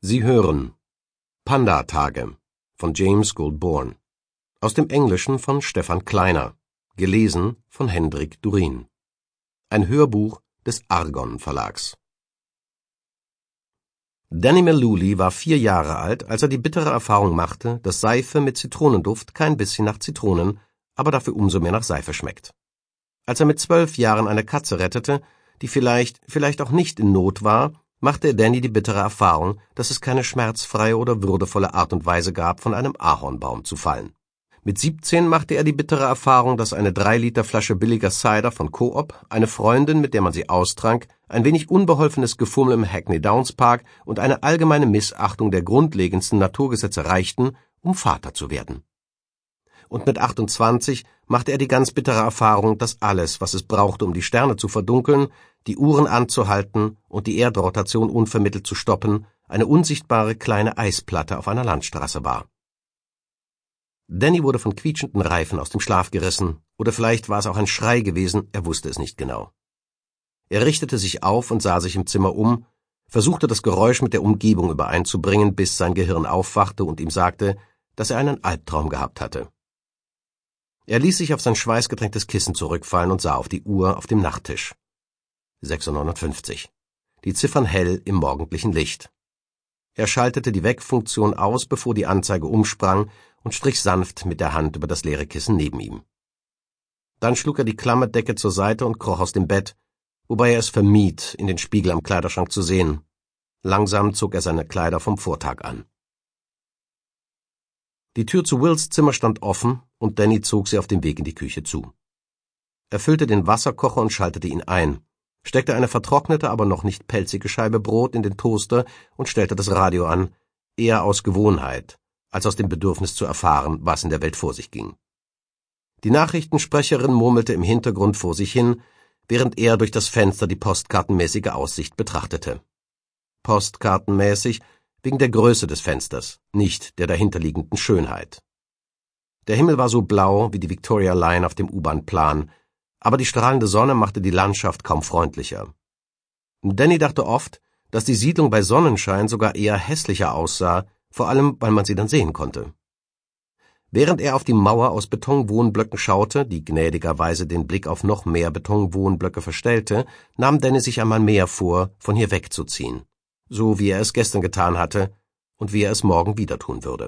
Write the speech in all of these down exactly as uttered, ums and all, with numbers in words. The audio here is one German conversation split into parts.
Sie hören Panda-Tage von James Gould Bourne. Aus dem Englischen von Stefan Kleiner. Gelesen von Hendrik Durin. Ein Hörbuch des Argon Verlags. Danny Mullooly war vier Jahre alt, als er die bittere Erfahrung machte, dass Seife mit Zitronenduft kein bisschen nach Zitronen, aber dafür umso mehr nach Seife schmeckt. Als er mit zwölf Jahren eine Katze rettete, die vielleicht, vielleicht auch nicht in Not war, machte er Danny die bittere Erfahrung, dass es keine schmerzfreie oder würdevolle Art und Weise gab, von einem Ahornbaum zu fallen. Mit siebzehn machte er die bittere Erfahrung, dass eine drei Liter Flasche billiger Cider von Coop, eine Freundin, mit der man sie austrank, ein wenig unbeholfenes Gefummel im Hackney Downs Park und eine allgemeine Missachtung der grundlegendsten Naturgesetze reichten, um Vater zu werden. Und mit achtundzwanzig machte er die ganz bittere Erfahrung, dass alles, was es brauchte, um die Sterne zu verdunkeln, die Uhren anzuhalten und die Erdrotation unvermittelt zu stoppen, eine unsichtbare kleine Eisplatte auf einer Landstraße war. Danny wurde von quietschenden Reifen aus dem Schlaf gerissen, oder vielleicht war es auch ein Schrei gewesen, er wusste es nicht genau. Er richtete sich auf und sah sich im Zimmer um, versuchte das Geräusch mit der Umgebung übereinzubringen, bis sein Gehirn aufwachte und ihm sagte, dass er einen Albtraum gehabt hatte. Er ließ sich auf sein schweißgetränktes Kissen zurückfallen und sah auf die Uhr auf dem Nachttisch. sechs Uhr neunundfünfzig. Die Ziffern hell im morgendlichen Licht. Er schaltete die Weckfunktion aus, bevor die Anzeige umsprang, und strich sanft mit der Hand über das leere Kissen neben ihm. Dann schlug er die Klammerdecke zur Seite und kroch aus dem Bett, wobei er es vermied, in den Spiegel am Kleiderschrank zu sehen. Langsam zog er seine Kleider vom Vortag an. Die Tür zu Wills Zimmer stand offen, und Danny zog sie auf dem Weg in die Küche zu. Er füllte den Wasserkocher und schaltete ihn ein, steckte eine vertrocknete, aber noch nicht pelzige Scheibe Brot in den Toaster und stellte das Radio an, eher aus Gewohnheit, als aus dem Bedürfnis zu erfahren, was in der Welt vor sich ging. Die Nachrichtensprecherin murmelte im Hintergrund vor sich hin, während er durch das Fenster die postkartenmäßige Aussicht betrachtete. Postkartenmäßig wegen der Größe des Fensters, nicht der dahinterliegenden Schönheit. Der Himmel war so blau wie die Victoria Line auf dem U-Bahn-Plan, aber die strahlende Sonne machte die Landschaft kaum freundlicher. Danny dachte oft, dass die Siedlung bei Sonnenschein sogar eher hässlicher aussah, vor allem, weil man sie dann sehen konnte. Während er auf die Mauer aus Betonwohnblöcken schaute, die gnädigerweise den Blick auf noch mehr Betonwohnblöcke verstellte, nahm Danny sich einmal mehr vor, von hier wegzuziehen, so wie er es gestern getan hatte und wie er es morgen wieder tun würde.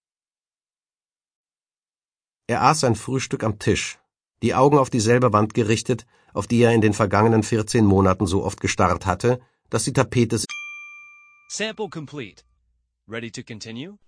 Er aß sein Frühstück am Tisch, die Augen auf dieselbe Wand gerichtet, auf die er in den vergangenen vierzehn Monaten so oft gestarrt hatte, dass die Tapete... Sample complete. Ready to continue?